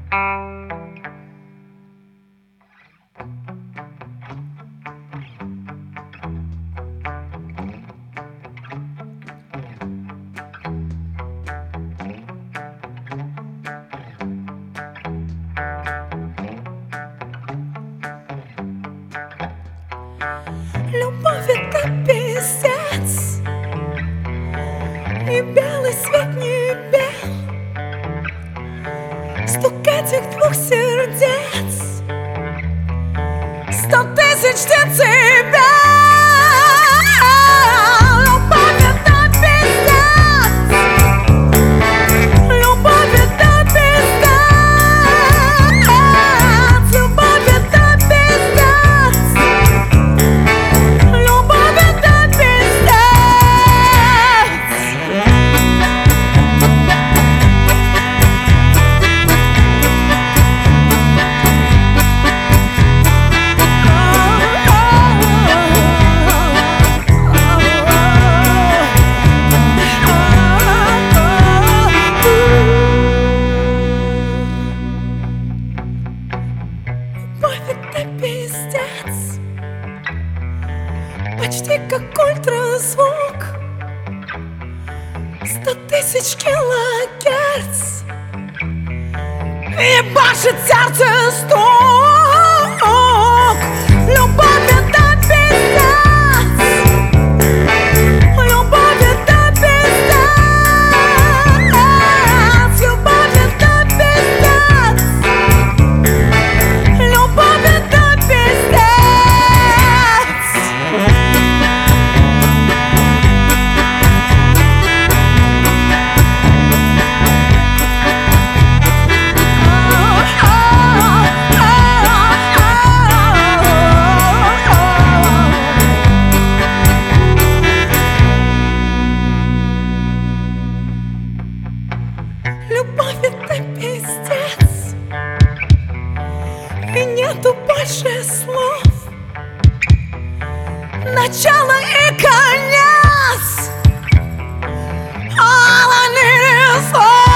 Любовь — это пиздец, и белый свет не бел. Стук этих двух сердец, 100 тысяч децибел. Любовь — это пиздец, любовь — это пиздец, любовь — это пиздец, любовь — это пиздец. Любовь — это пиздец, почти как ультразвук, 100 тысяч килогерц, ебашит сердце стук. Любовь — это пиздец, любовь — это пиздец, любовь — это пиздец, любовь — это пиздец. Любовь — это пиздец, и нету больше слов, начало и конец. All I need is love.